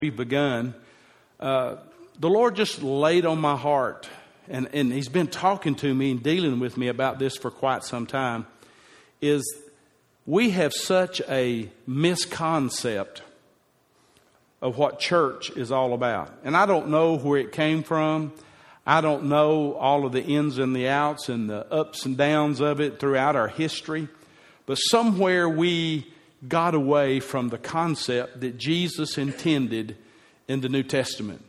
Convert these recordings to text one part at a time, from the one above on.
we've begun, the Lord just laid on my heart, and He's been talking to me and dealing with me about this for quite some time, is we have such a misconcept of what church is all about. And I don't know where it came from. I don't know all of the ins and the outs and the ups and downs of it throughout our history. But somewhere we got away from the concept that Jesus intended in the New Testament.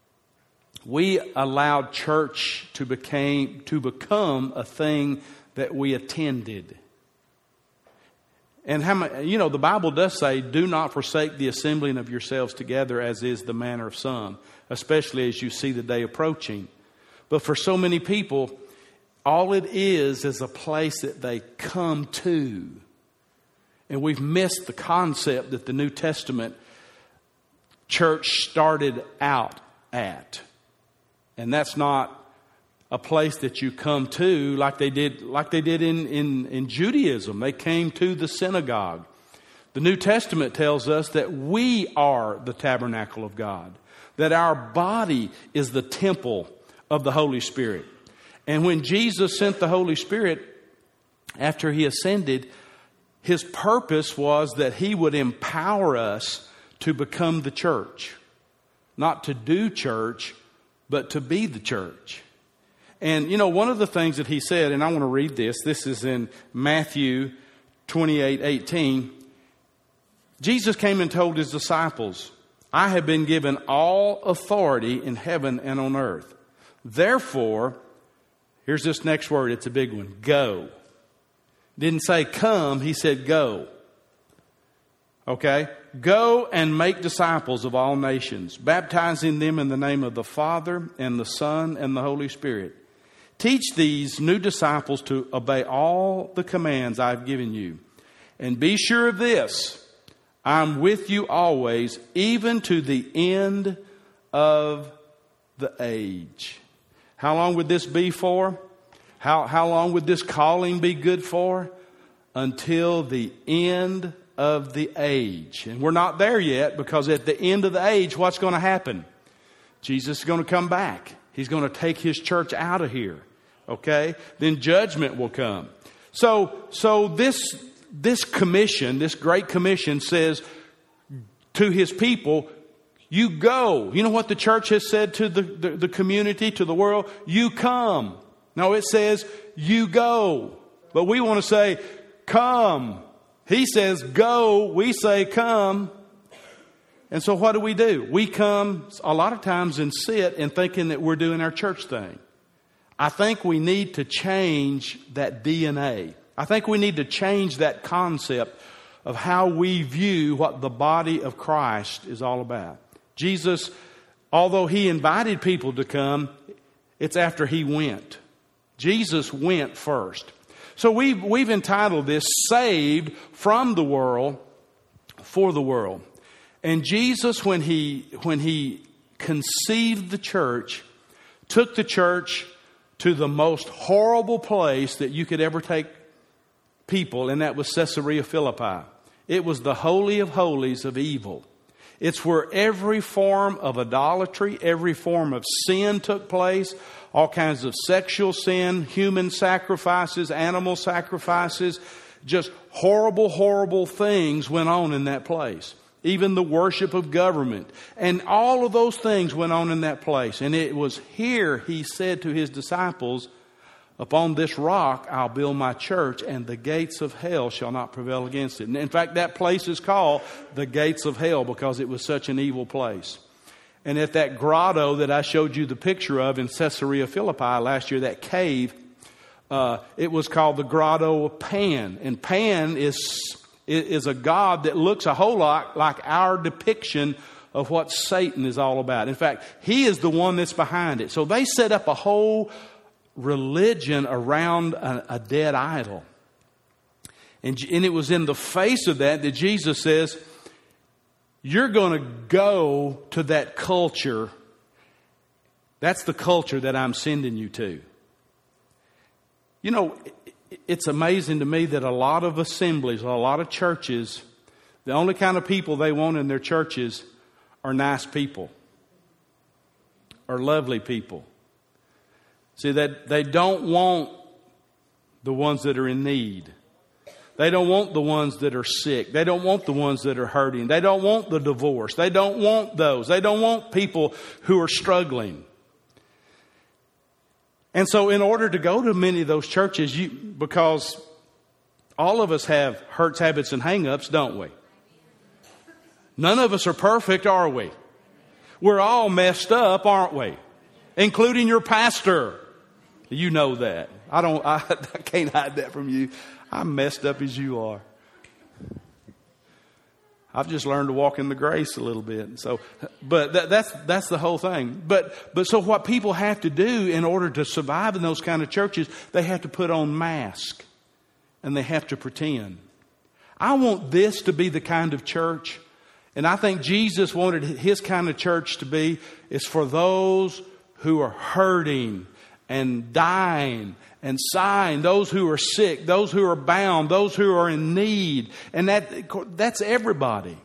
We allowed church to become a thing that we attended. And the Bible does say, do not forsake the assembling of yourselves together, as is the manner of some, especially as you see the day approaching. But for so many people, all it is a place that they come to. And we've missed the concept that the New Testament church started out at. And that's not a place that you come to like they did in Judaism. They came to the synagogue. The New Testament tells us that we are the tabernacle of God, that our body is the temple of the Holy Spirit. And when Jesus sent the Holy Spirit after He ascended, His purpose was that He would empower us to become the church. Not to do church, but to be the church. And, one of the things that He said, and I want to read this. This is in Matthew 28:18. Jesus came and told His disciples, I have been given all authority in heaven and on earth. Therefore, here's this next word. It's a big one. Go. Didn't say come. He said go. Okay? Go and make disciples of all nations, baptizing them in the name of the Father and the Son and the Holy Spirit. Teach these new disciples to obey all the commands I've given you. And be sure of this, I'm with you always, even to the end of the age. How long would this be for? How long would this calling be good for? Until the end of the age. And we're not there yet, because at the end of the age, what's going to happen? Jesus is going to come back. He's going to take His church out of here. Okay? Then judgment will come. So this commission, this great commission, says to His people, you go. You know what the church has said to the community, to the world? You come. No, it says you go. But we want to say, come. He says go. We say come. And so what do? We come a lot of times and sit and thinking that we're doing our church thing. I think we need to change that DNA. I think we need to change that concept of how we view what the body of Christ is all about. Jesus, although He invited people to come, it's after He went. Jesus went first. So we've entitled this, Saved from the World, for the World. And Jesus, when he conceived the church, took the church to the most horrible place that you could ever take people, and that was Caesarea Philippi. It was the holy of holies of evil. It's where every form of idolatry, every form of sin took place. All kinds of sexual sin, human sacrifices, animal sacrifices. Just horrible, horrible things went on in that place. Even the worship of government. And all of those things went on in that place. And it was here He said to His disciples, upon this rock I'll build my church, and the gates of hell shall not prevail against it. And in fact, that place is called the gates of hell because it was such an evil place. And at that grotto that I showed you the picture of in Caesarea Philippi last year, that cave, it was called the Grotto of Pan. And Pan is a god that looks a whole lot like our depiction of what Satan is all about. In fact, he is the one that's behind it. So they set up a whole religion around a dead idol. And it was in the face of that Jesus says, you're going to go to that culture. That's the culture that I'm sending you to. It's amazing to me that a lot of assemblies, a lot of churches, the only kind of people they want in their churches are nice people, are lovely people. See, that they don't want the ones that are in need. They don't want the ones that are sick. They don't want the ones that are hurting. They don't want the divorce. They don't want those. They don't want people who are struggling. And so in order to go to many of those churches, because all of us have hurts, habits, and hang-ups, don't we? None of us are perfect, are we? We're all messed up, aren't we? Including your pastor. You know that. I can't hide that from you. I'm messed up as you are. I've just learned to walk in the grace a little bit. So, but that's the whole thing. But so what people have to do in order to survive in those kind of churches, they have to put on masks and they have to pretend. I want this to be the kind of church, and I think Jesus wanted his kind of church to be, is for those who are hurting and dying and sighing, those who are sick, those who are bound, those who are in need. And that's everybody.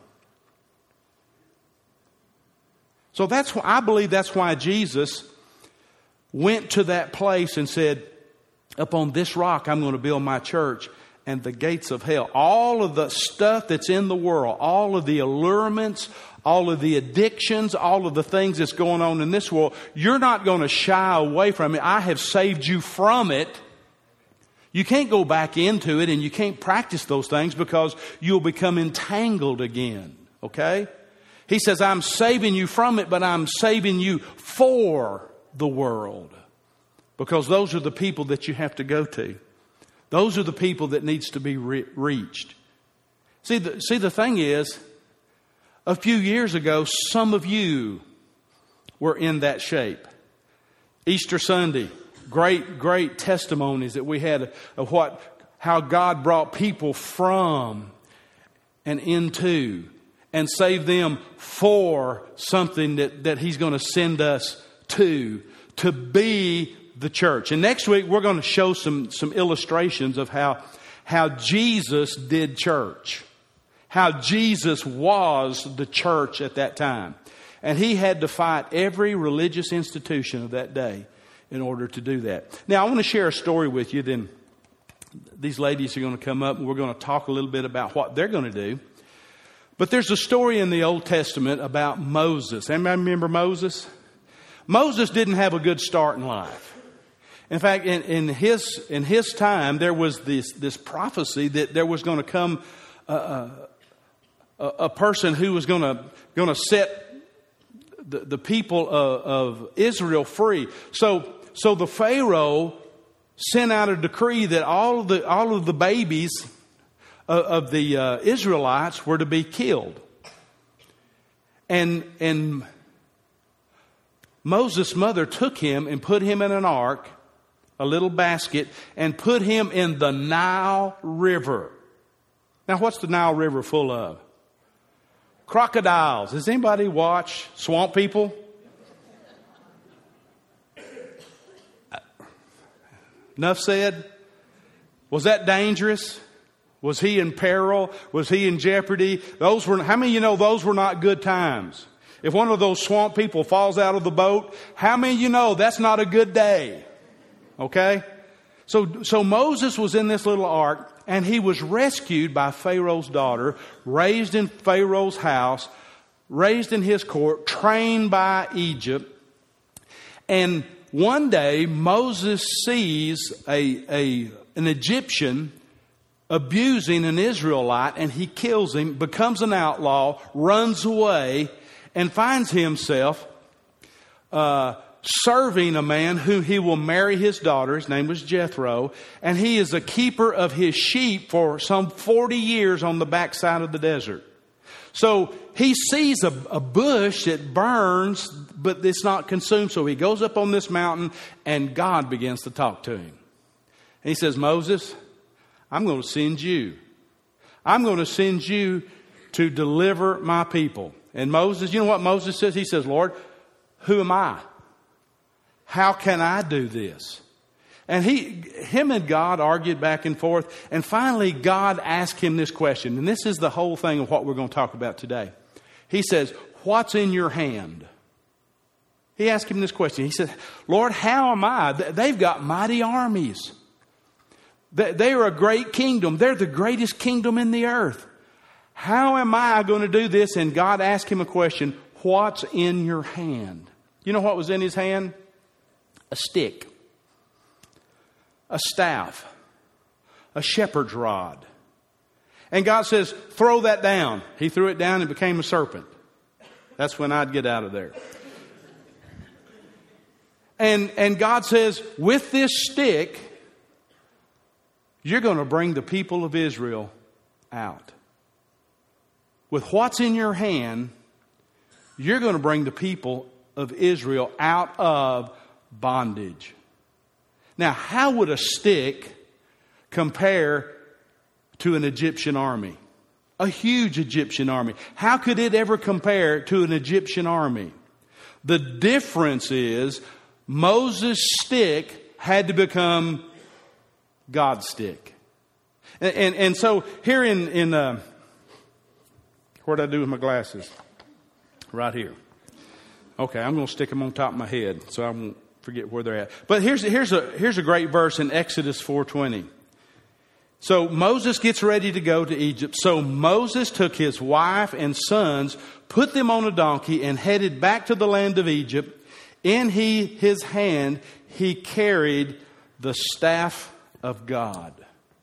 So I believe that's why Jesus went to that place and said, upon this rock I'm going to build my church, and the gates of hell, all of the stuff that's in the world, all of the allurements, all of the addictions, all of the things that's going on in this world, you're not going to shy away from it. I have saved you from it. You can't go back into it, and you can't practice those things because you'll become entangled again. Okay? He says, I'm saving you from it, but I'm saving you for the world. Because those are the people that you have to go to. Those are the people that needs to be reached. See, the thing is, a few years ago, some of you were in that shape. Easter Sunday, great testimonies that we had of how God brought people from and into and saved them for something that He's going to send us to be the church. And next week we're going to show some illustrations of how Jesus did church. How Jesus was the church at that time. And He had to fight every religious institution of that day in order to do that. Now I want to share a story with you. Then these ladies are going to come up and we're going to talk a little bit about what they're going to do. But there's a story in the Old Testament about Moses. Anybody remember Moses? Moses didn't have a good start in life. In fact, in his time, there was this prophecy that there was going to come a person who was going to set the people of Israel free. So the Pharaoh sent out a decree that all of the babies of the Israelites were to be killed. And Moses' mother took him and put him in an ark, a little basket, and put him in the Nile River. Now, what's the Nile River full of? Crocodiles. Does anybody watch Swamp People? Enough said. Was that dangerous? Was he in peril? Was he in jeopardy? How many of you know those were not good times? If one of those swamp people falls out of the boat, how many of you know that's not a good day? Okay? So Moses was in this little ark, and he was rescued by Pharaoh's daughter, raised in Pharaoh's house, raised in his court, trained by Egypt. And one day Moses sees an Egyptian abusing an Israelite, and he kills him, becomes an outlaw, runs away, and finds himself serving a man who he will marry his daughter. His name was Jethro. And he is a keeper of his sheep for some 40 years on the backside of the desert. So he sees a bush that burns, but it's not consumed. So he goes up on this mountain and God begins to talk to him. And he says, Moses, I'm going to send you. I'm going to send you to deliver my people. And Moses, you know what Moses says? He says, Lord, who am I? How can I do this? And him and God argued back and forth. And finally, God asked him this question. And this is the whole thing of what we're going to talk about today. He says, what's in your hand? He asked him this question. He said, Lord, how am I? They've got mighty armies. They are a great kingdom. They're the greatest kingdom in the earth. How am I going to do this? And God asked him a question. What's in your hand? You know what was in his hand? A stick, a staff, a shepherd's rod. And God says, throw that down. He threw it down and became a serpent. That's when I'd get out of there. And God says, with this stick, you're going to bring the people of Israel out. With what's in your hand, you're going to bring the people of Israel out of bondage. Now, how would a stick compare to an Egyptian army? A huge Egyptian army. How could it ever compare to an Egyptian army? The difference is Moses' stick had to become God's stick. And so here in what did I do with my glasses? Right here. Okay, I'm going to stick them on top of my head so I won't forget where they're at. But here's a great verse in Exodus 4:20. So Moses gets ready to go to Egypt. So Moses took his wife and sons, put them on a donkey, and headed back to the land of Egypt. In his hand he carried the staff of God.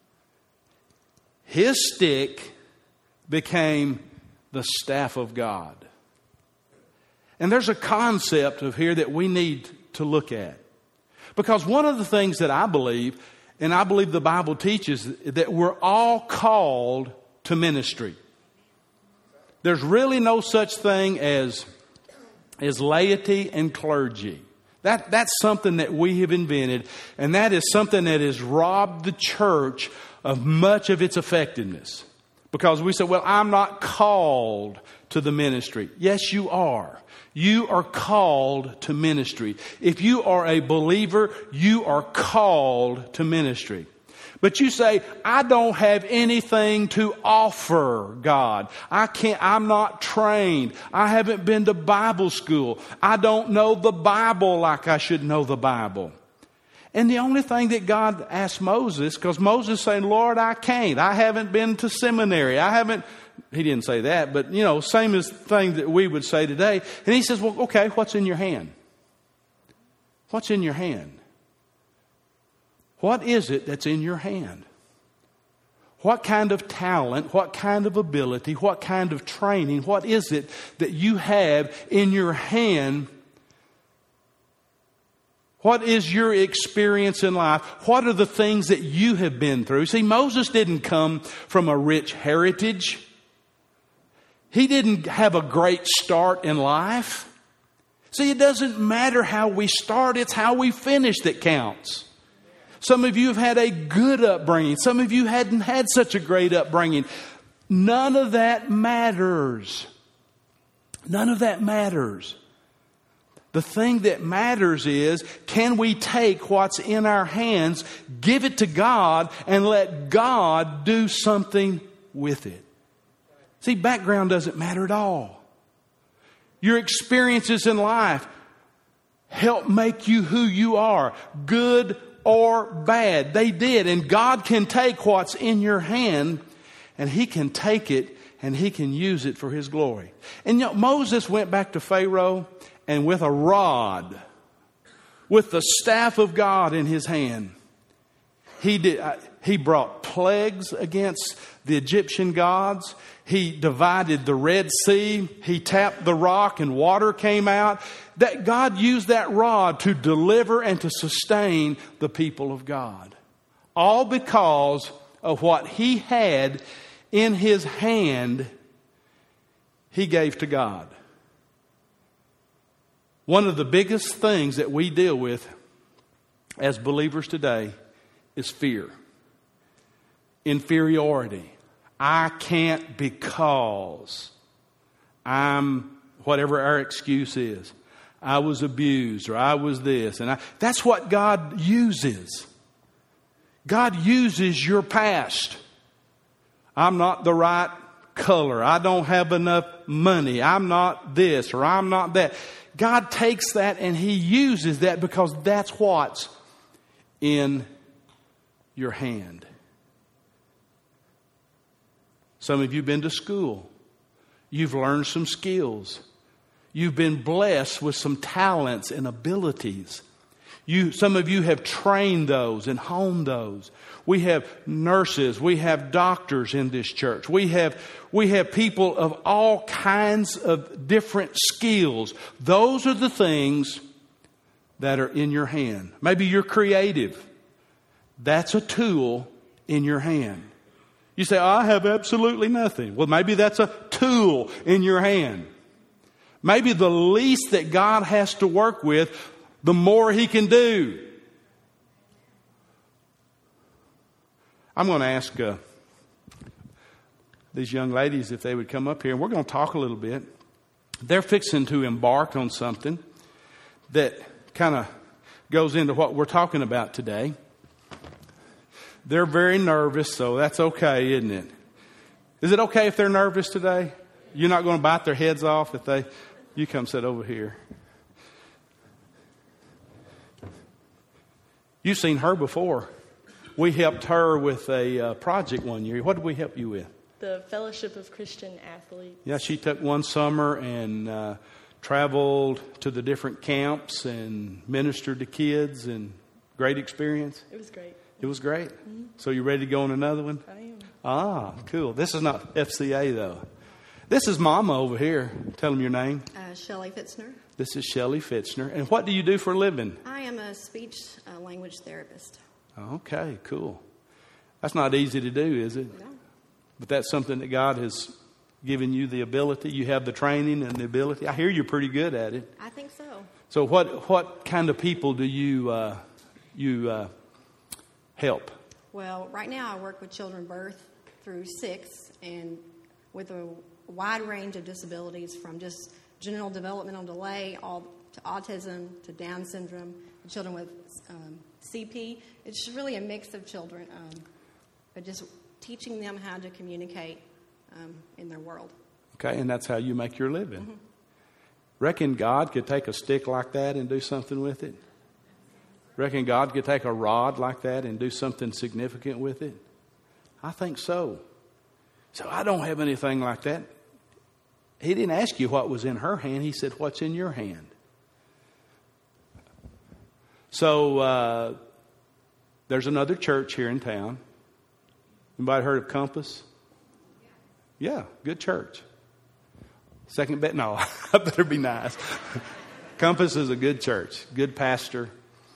His stick became the staff of God. And there's a concept of here that we need to look at. Because one of the things that I believe, and I believe the Bible teaches, that we're all called to ministry. There's really no such thing as laity and clergy. That's something that we have invented, and that is something that has robbed the church of much of its effectiveness. Because we say, well, I'm not called to the ministry. Yes, you are. You are called to ministry. If you are a believer, you are called to ministry. But you say, I don't have anything to offer God. I'm not trained. I haven't been to Bible school. I don't know the Bible like I should know the Bible. And the only thing that God asked Moses, because Moses saying, Lord, I can't. I haven't been to seminary. He didn't say that, but same as thing that we would say today. And he says, well, okay, what's in your hand? What's in your hand? What is it that's in your hand? What kind of talent, what kind of ability, what kind of training, what is it that you have in your hand? What is your experience in life? What are the things that you have been through? See, Moses didn't come from a rich heritage. He didn't have a great start in life. See, it doesn't matter how we start, it's how we finish that counts. Some of you have had a good upbringing. Some of you hadn't had such a great upbringing. None of that matters. None of that matters. The thing that matters is, can we take what's in our hands, give it to God, and let God do something with it? See, background doesn't matter at all. Your experiences in life help make you who you are, good or bad. They did. And God can take what's in your hand, and He can take it and He can use it for His glory. And Moses went back to Pharaoh, and with a rod, with the staff of God in his hand, he brought plagues against the Egyptian gods. He divided the Red Sea. He tapped the rock and water came out. That God used that rod to deliver and to sustain the people of God. All because of what he had in his hand, he gave to God. One of the biggest things that we deal with as believers today is fear. Inferiority. I can't because I'm whatever our excuse is. I was abused or I was this. And that's what God uses. God uses your past. I'm not the right color. I don't have enough money. I'm not this or I'm not that. God takes that and He uses that because that's what's in your hand. Some of you have been to school. You've learned some skills. You've been blessed with some talents and abilities. Some of you have trained those and honed those. We have nurses. We have doctors in this church. We have people of all kinds of different skills. Those are the things that are in your hand. Maybe you're creative. That's a tool in your hand. You say, I have absolutely nothing. Well, maybe that's a tool in your hand. Maybe the least that God has to work with, the more He can do. I'm going to ask these young ladies if they would come up here, and we're going to talk a little bit. They're fixing to embark on something that kind of goes into what we're talking about today. They're very nervous, so that's okay, isn't it? Is it okay if they're nervous today? You're not going to bite their heads off if they... You come sit over here. You've seen her before. We helped her with a project one year. What did we help you with? The Fellowship of Christian Athletes. Yeah, she took one summer and traveled to the different camps and ministered to kids, and great experience. It was great. It was great. Mm-hmm. So you ready to go on another one? I am. Ah, cool. This is not FCA though. This is Mama over here. Tell them your name. Shelley Fitzner. This is Shelley Fitzner. And what do you do for a living? I am a speech language therapist. Okay, cool. That's not easy to do, is it? No. But that's something that God has given you the ability. You have the training and the ability. I hear you're pretty good at it. I think so. So what kind of people do you help? Well, right now I work with children birth through 6 and with a wide range of disabilities from just general developmental delay all to autism to Down syndrome, children with CP. It's just really a mix of children, but just teaching them how to communicate in their world. Okay, and that's how you make your living. Mm-hmm. Reckon God could take a stick like that and do something with it? Reckon God could take a rod like that and do something significant with it? I think so. So I don't have anything like that. He didn't ask you what was in her hand. He said, what's in your hand? So there's another church here in town. Anybody heard of Compass? Yeah, good church. Second bet? No, I better be nice. Compass is a good church, good pastor.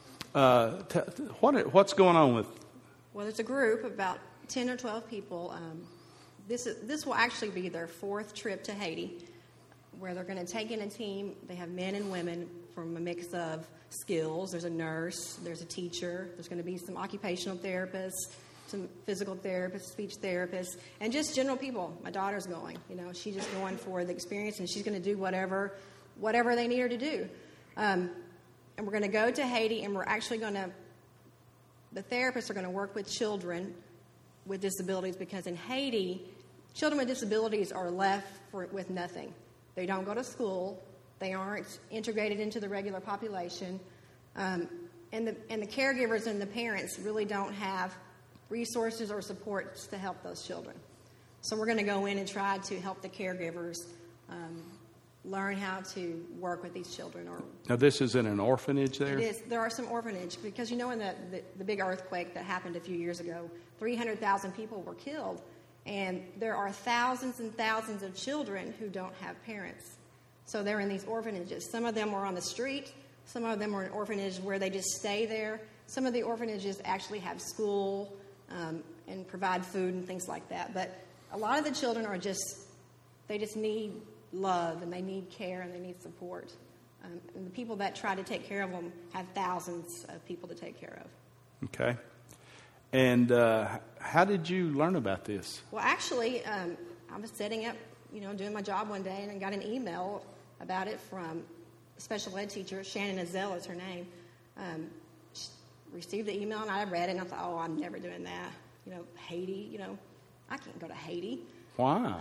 What's going on with? Well, there's a group, about 10 or 12 people. This will actually be their 4th trip to Haiti, where they're going to take in a team. They have men and women from a mix of skills. There's a nurse, there's a teacher, there's going to be some occupational therapists, some physical therapists, speech therapists, and just general people. My daughter's going. She's just going for the experience, and she's going to do whatever they need her to do. And we're going to go to Haiti, and we're actually the therapists are going to work with children with disabilities, because in Haiti, children with disabilities are left with nothing. They don't go to school. They aren't integrated into the regular population. And the caregivers and the parents really don't have resources or supports to help those children. So we're going to go in and try to help the caregivers learn how to work with these children. Now, this is in an orphanage there? It is. There are some orphanage, because in the big earthquake that happened a few years ago, 300,000 people were killed, and there are thousands and thousands of children who don't have parents. So they're in these orphanages. Some of them are on the street. Some of them are in orphanages where they just stay there. Some of the orphanages actually have school and provide food and things like that. But a lot of the children they just need love, and they need care, and they need support. And the people that try to take care of them have thousands of people to take care of. Okay. And how did you learn about this? Well, actually, I was setting up, doing my job one day, and I got an email about it from a special ed teacher. Shannon Azell is her name. She received the email, and I read it, and I thought, I'm never doing that. Haiti, I can't go to Haiti. Why?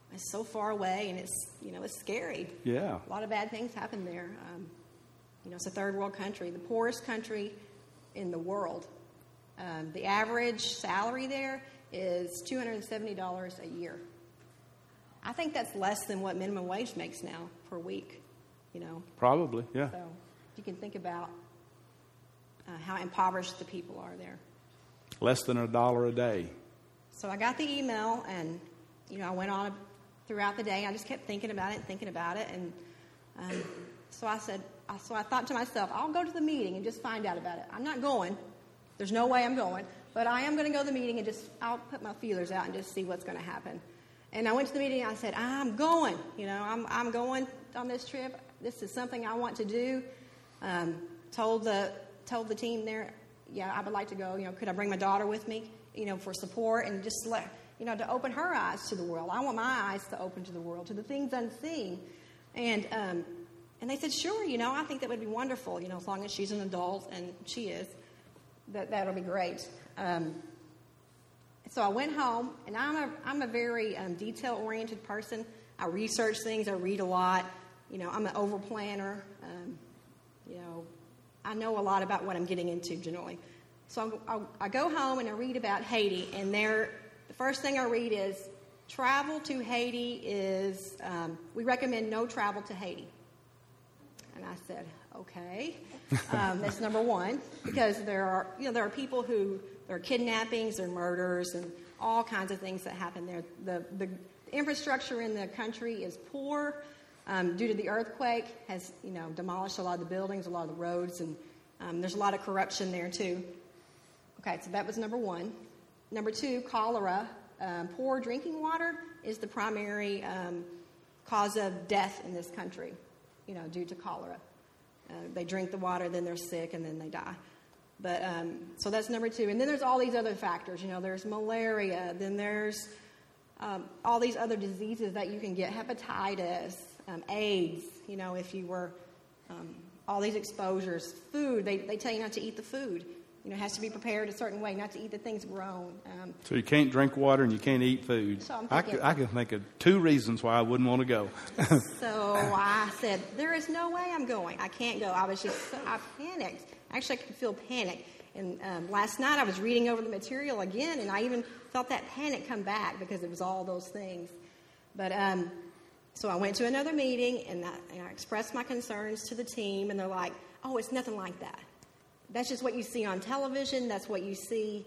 It's so far away, and it's scary. Yeah. A lot of bad things happen there. It's a third world country, the poorest country in the world. The average salary there is $270 a year. I think that's less than what minimum wage makes now per week. Probably, yeah. So you can think about how impoverished the people are there. Less than $1 a day. So I got the email, and I went on throughout the day. I just kept thinking about it, and so I thought to myself, I'll go to the meeting and just find out about it. I'm not going. There's no way I'm going, but I am going to go to the meeting and I'll put my feelers out and just see what's going to happen. And I went to the meeting and I said, I'm going. I'm going on this trip. This is something I want to do. Told the team there, yeah, I would like to go. Could I bring my daughter with me? For support and just to open her eyes to the world. I want my eyes to open to the world, to the things unseen. And they said, sure. I think that would be wonderful. As long as she's an adult, and she is, that'll be great. So I went home, and I'm a very detail-oriented person. I research things. I read a lot. I'm an over-planner. I know a lot about what I'm getting into generally. So I go home and I read about Haiti, and the first thing I read is travel to Haiti is, we recommend no travel to Haiti. And I said, okay, that's number one, because there are people there are kidnappings and murders and all kinds of things that happen there. The infrastructure in the country is poor. Due to the earthquake, has demolished a lot of the buildings, a lot of the roads, and there's a lot of corruption there too. Okay, so that was number one. Number two, cholera. Poor drinking water is the primary cause of death in this country, due to cholera. They drink the water, then they're sick, and then they die. But so that's number two. And then there's all these other factors. There's malaria. Then there's all these other diseases that you can get, hepatitis, AIDS, if you were, all these exposures. Food, they tell you not to eat the food. It has to be prepared a certain way, not to eat the things grown. So you can't drink water and you can't eat food. So I can think of 2 reasons why I wouldn't want to go. So I said, there is no way I'm going. I can't go. I panicked. Actually, I could feel panic. And last night I was reading over the material again, and I even felt that panic come back because it was all those things. But so I went to another meeting, and I expressed my concerns to the team, and they're like, oh, it's nothing like that. That's just what you see on television. That's what you see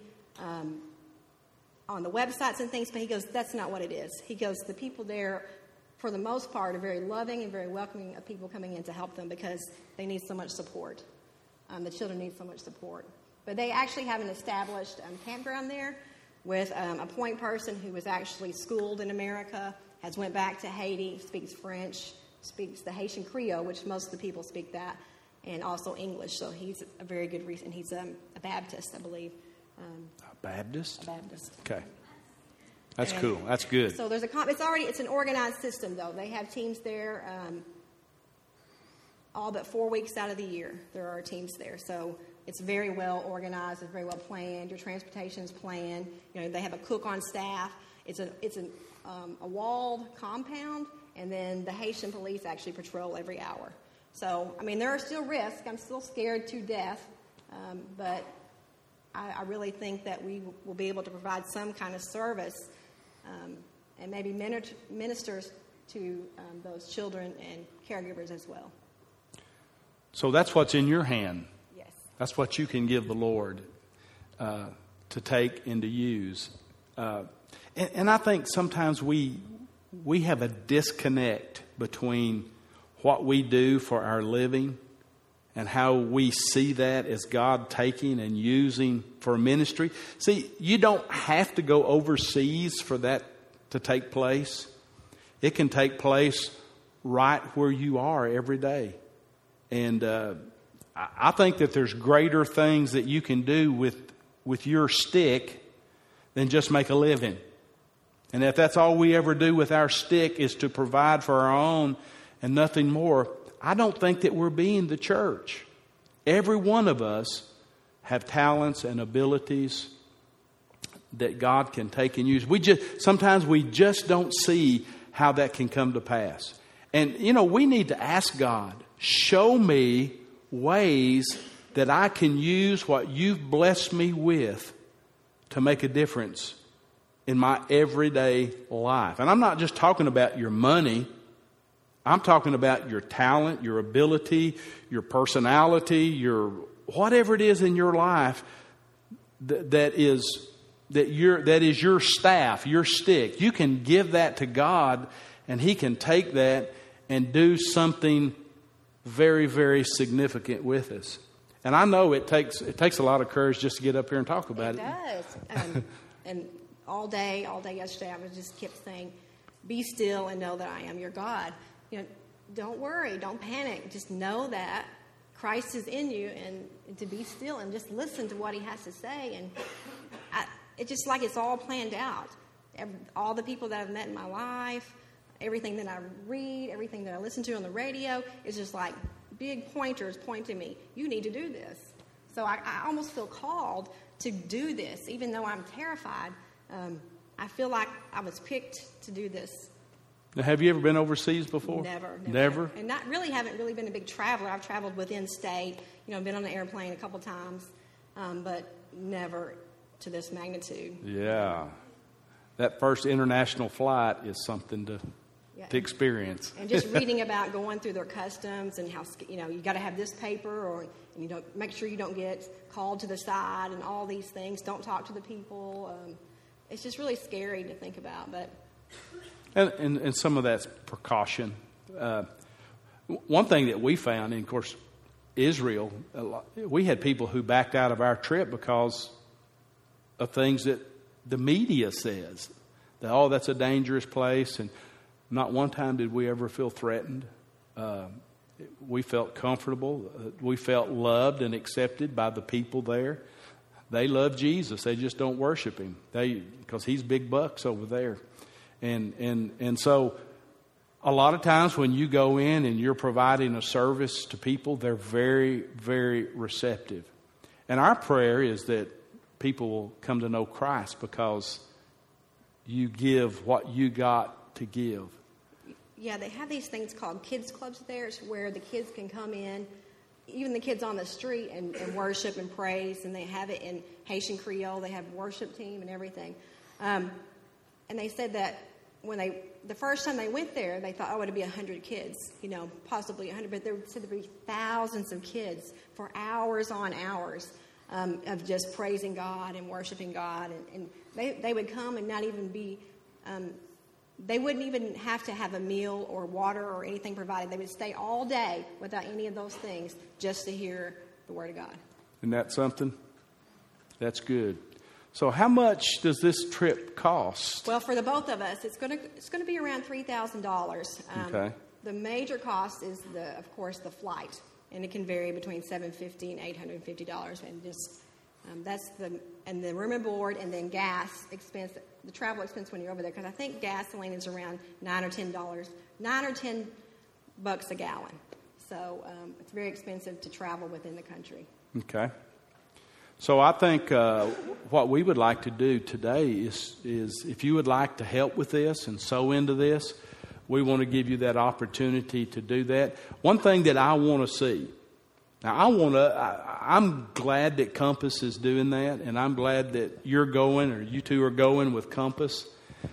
on the websites and things. But he goes, that's not what it is. He goes, the people there, for the most part, are very loving and very welcoming of people coming in to help them because they need so much support. The children need so much support. But they actually have an established campground there with a point person who was actually schooled in America, has went back to Haiti, speaks French, speaks the Haitian Creole, which most of the people speak that, and also English. So he's a very good reason. He's a Baptist, I believe. A Baptist? A Baptist. Okay. That's cool. That's good. So it's an organized system, though. They have teams there all but 4 weeks out of the year. There are teams there. So it's very well organized. It's very well planned. Your transportation is planned. They have a cook on staff. It's a walled compound, and then the Haitian police actually patrol every hour. So, there are still risks. I'm still scared to death, but I really think that we will be able to provide some kind of service and maybe ministers to those children and caregivers as well. So that's what's in your hand. Yes. That's what you can give the Lord to take and to use. And I think sometimes we have a disconnect between what we do for our living and how we see that as God taking and using for ministry. See, you don't have to go overseas for that to take place. It can take place right where you are every day. And I think that there's greater things that you can do with your stick than just make a living. And if that's all we ever do with our stick is to provide for our own and nothing more, I don't think that we're being the church. Every one of us have talents and abilities that God can take and use. Sometimes we just don't see how that can come to pass. And, we need to ask God, show me ways that I can use what you've blessed me with to make a difference in my everyday life. And I'm not just talking about your money. I'm talking about your talent, your ability, your personality, your whatever it is in your life that is your staff, your stick. You can give that to God, and He can take that and do something very, very significant with us. And I know it takes a lot of courage just to get up here and talk about it. It does. And all day yesterday, I just kept saying, "Be still and know that I am your God." Don't worry, don't panic. Just know that Christ is in you, and to be still and just listen to what He has to say. And it's just like it's all planned out. All the people that I've met in my life, everything that I read, everything that I listen to on the radio is just like big pointers pointing me. You need to do this. So I almost feel called to do this, even though I'm terrified. I feel like I was picked to do this. Now, have you ever been overseas before? Never. And haven't really been a big traveler. I've traveled within state, been on an airplane a couple times, but never to this magnitude. Yeah. That first international flight is something to experience. And just reading about going through their customs and how, you got to have this paper and you don't make sure you don't get called to the side and all these things. Don't talk to the people. It's just really scary to think about, but... And some of that's precaution. One thing that we found, and of course, Israel, we had people who backed out of our trip because of things that the media says. That, that's a dangerous place. And not one time did we ever feel threatened. We felt comfortable. We felt loved and accepted by the people there. They love Jesus. They just don't worship Him. Because He's big bucks over there. And so a lot of times when you go in and you're providing a service to people, they're very, very receptive. And our prayer is that people will come to know Christ because you give what you got to give. Yeah, they have these things called kids clubs there where the kids can come in, even the kids on the street, and worship and praise. And they have it in Haitian Creole. They have worship team and everything. And they said that the first time they went there, they thought, it'd be 100 kids, possibly 100. But there said there'd be thousands of kids for hours on hours of just praising God and worshiping God. And they would come and not even be, they wouldn't even have to have a meal or water or anything provided. They would stay all day without any of those things just to hear the Word of God. Isn't that something? That's good. So how much does this trip cost? Well, for the both of us, it's going to be around $3,000. Okay. The major cost is of course, the flight, and it can vary between $750 and $850, and just and the room and board, and then gas expense, the travel expense when you're over there, because I think gasoline is around $9 or $10 a gallon. So it's very expensive to travel within the country. Okay. So I think what we would like to do today is if you would like to help with this and sow into this, we want to give you that opportunity to do that. One thing that I want to see, now I'm glad that Compass is doing that, and I'm glad that you're going, or you two are going with Compass.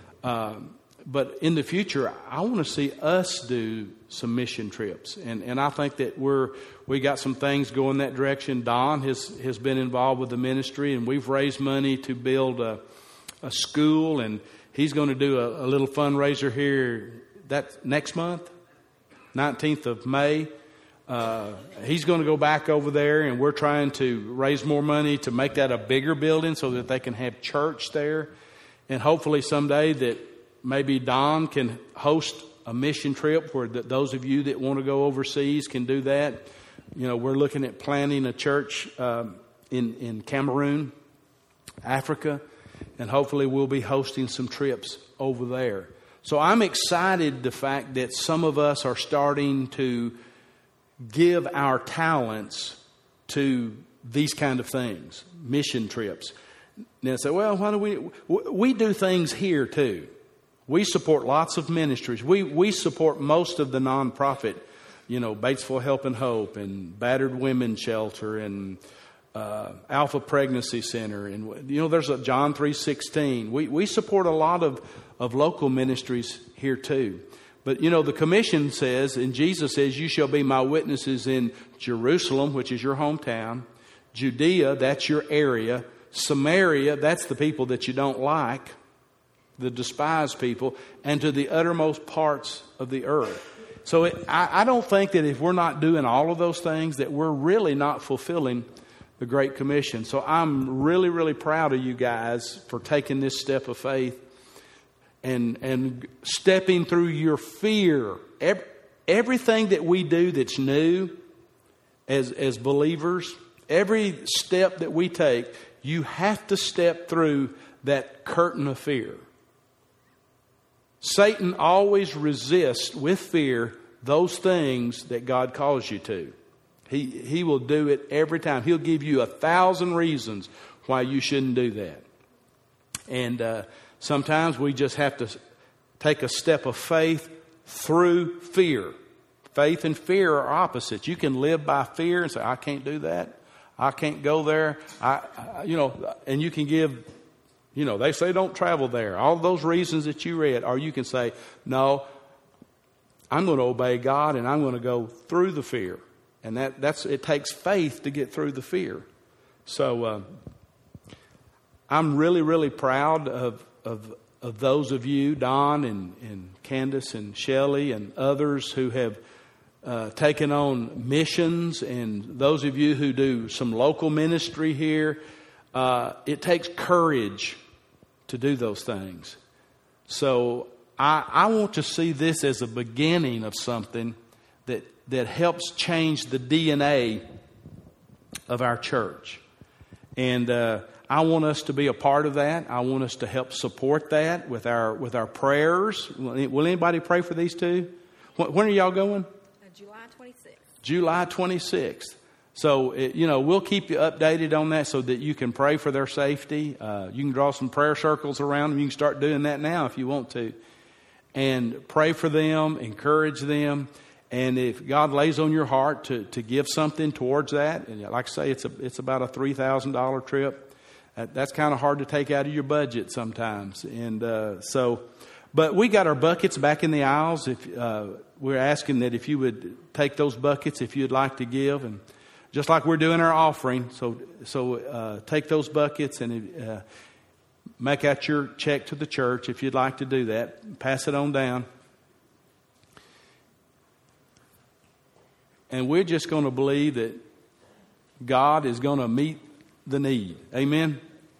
But in the future, I want to see us do some mission trips. And I think that we got some things going that direction. Don has been involved with the ministry, and we've raised money to build a school, and he's going to do a little fundraiser here next month, 19th of May. He's going to go back over there, and we're trying to raise more money to make that a bigger building so that they can have church there. And hopefully someday that maybe Don can host a mission trip where those of you that want to go overseas can do that. We're looking at planning a church in Cameroon, Africa, and hopefully we'll be hosting some trips over there. So I'm excited the fact that some of us are starting to give our talents to these kind of things, mission trips. Now say, well, why do we do things here too? We support lots of ministries. We support most of the nonprofit, Batesville Help and Hope and Battered Women's Shelter and Alpha Pregnancy Center. And, there's a John 3:16. We support a lot of local ministries here too. But, the commission says, and Jesus says, you shall be my witnesses in Jerusalem, which is your hometown, Judea, that's your area, Samaria, that's the people that you don't like, the despised people, and to the uttermost parts of the earth. So I don't think that if we're not doing all of those things, that we're really not fulfilling the Great Commission. So I'm really, really proud of you guys for taking this step of faith and stepping through your fear. Everything that we do that's new as believers, every step that we take, you have to step through that curtain of fear. Satan always resists with fear those things that God calls you to. He will do it every time. He'll give you 1,000 reasons why you shouldn't do that. And sometimes we just have to take a step of faith through fear. Faith and fear are opposites. You can live by fear and say, I can't do that. I can't go there. And you can give, they say don't travel there. All those reasons that you read. Or you can say, no, I'm going to obey God and I'm going to go through the fear. And it takes faith to get through the fear. So I'm really, really proud of those of you, Don and Candace and Shelley and others who have taken on missions, and those of you who do some local ministry here. It takes courage to do those things. So I want to see this as a beginning of something that helps change the DNA of our church. And I want us to be a part of that. I want us to help support that with our prayers. Will anybody pray for these two? When are y'all going? July 26th. July 26th. So, we'll keep you updated on that so that you can pray for their safety. You can draw some prayer circles around them. You can start doing that now if you want to. And pray for them, encourage them. And if God lays on your heart to give something towards that, and like I say, it's about a $3,000 trip. That's kind of hard to take out of your budget sometimes. And but we got our buckets back in the aisles. If we're asking that if you would take those buckets if you'd like to give, and just like we're doing our offering. So take those buckets and make out your check to the church if you'd like to do that. Pass it on down. And we're just going to believe that God is going to meet the need. Amen?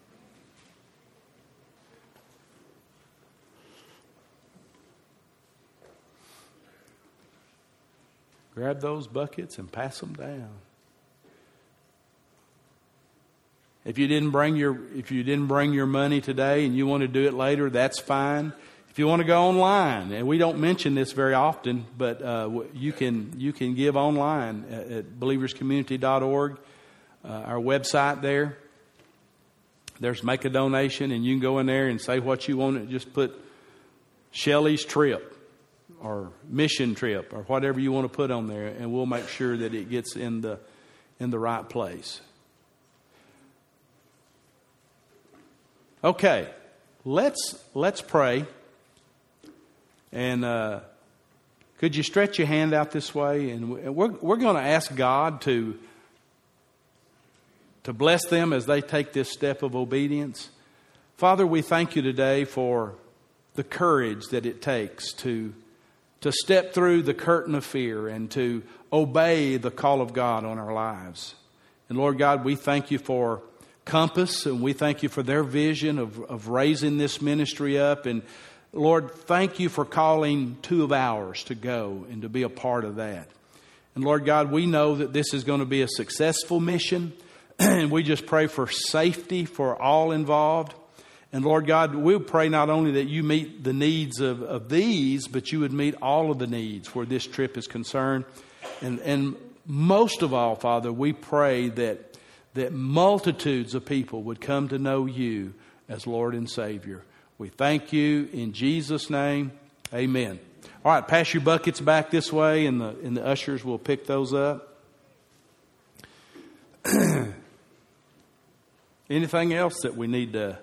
Grab those buckets and pass them down. If you didn't bring your money today and you want to do it later, that's fine. If you want to go online, and we don't mention this very often, but you can give online at believerscommunity.org, our website there. There's make a donation, and you can go in there and say what you want. Just put Shelley's trip or mission trip or whatever you want to put on there, and we'll make sure that it gets in the right place. Okay, let's pray. And could you stretch your hand out this way? And we're going to ask God to bless them as they take this step of obedience. Father, we thank you today for the courage that it takes to step through the curtain of fear and to obey the call of God on our lives. And Lord God, we thank you for Compass, and we thank you for their vision of raising this ministry up. And Lord, thank you for calling two of ours to go and to be a part of that. And Lord God, we know that this is going to be a successful mission, and we just pray for safety for all involved. And Lord God, we pray not only that you meet the needs of these, but you would meet all of the needs where this trip is concerned. And most of all, Father, we pray that multitudes of people would come to know you as Lord and Savior. We thank you in Jesus' name. Amen. All right, pass your buckets back this way, and the ushers will pick those up. Anything else that you need to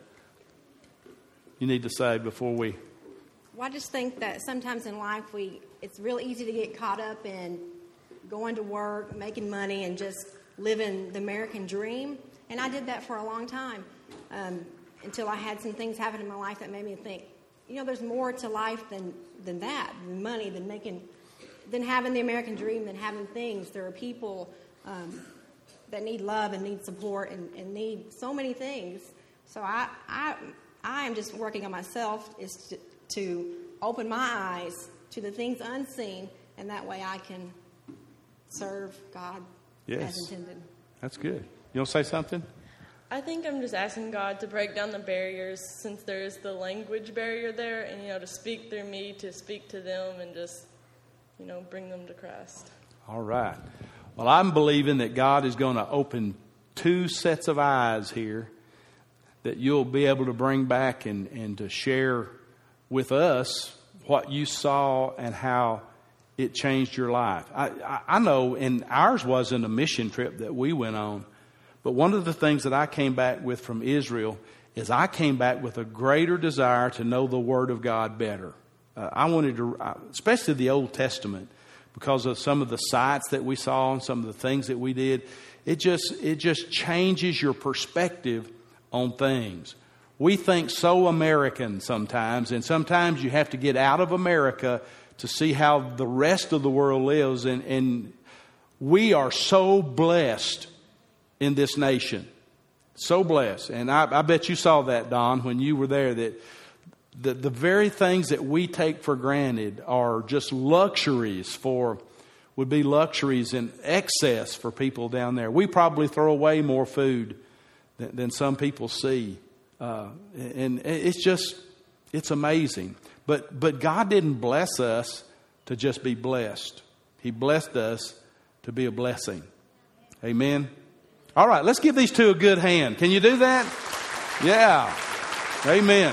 say before we? Well, I just think that sometimes in life it's real easy to get caught up in going to work, making money, and just living the American dream. And I did that for a long time until I had some things happen in my life that made me think, there's more to life than that, than money, than having the American dream, than having things. There are people that need love and need support and need so many things. So I am just working on myself is to open my eyes to the things unseen, and that way I can serve God as intended. That's good. You want to say something? I think I'm just asking God to break down the barriers, since there's the language barrier there, and, to speak through me, to speak to them, and just, bring them to Christ. All right. Well, I'm believing that God is going to open 2 sets of eyes here that you'll be able to bring back and to share with us what you saw and how it changed your life. I know, and ours wasn't a mission trip that we went on, but one of the things that I came back with from Israel is I came back with a greater desire to know the Word of God better. I wanted to, especially the Old Testament, because of some of the sights that we saw and some of the things that we did. It just changes your perspective on things. We think so American sometimes, and sometimes you have to get out of America to see how the rest of the world lives. And we are so blessed in this nation. So blessed. And I bet you saw that, Don, when you were there, that the very things that we take for granted are just would be luxuries in excess for people down there. We probably throw away more food than some people see. And it's amazing. But God didn't bless us to just be blessed. He blessed us to be a blessing. Amen. All right, let's give these 2 a good hand. Can you do that? Yeah. Amen.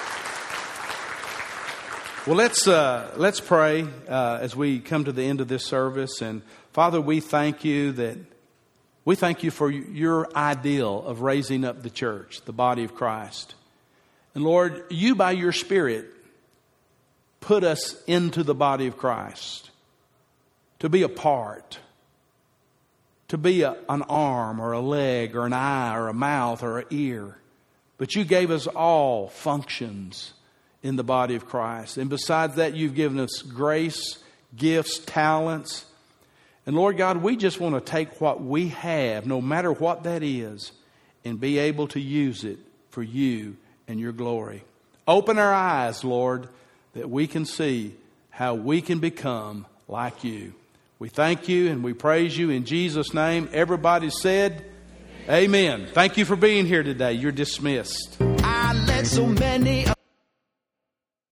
Well, let's pray as we come to the end of this service. And Father, we thank you for your ideal of raising up the church, the body of Christ. And Lord, you by your Spirit put us into the body of Christ to be a part, to be an arm or a leg or an eye or a mouth or an ear. But you gave us all functions in the body of Christ. And besides that, you've given us grace, gifts, talents. And Lord God, we just want to take what we have, no matter what that is, and be able to use it for you and your glory. Open our eyes, Lord, that we can see how we can become like you. We thank you and we praise you in Jesus' name. Everybody said, Amen. Thank you for being here today. You're dismissed. I let so many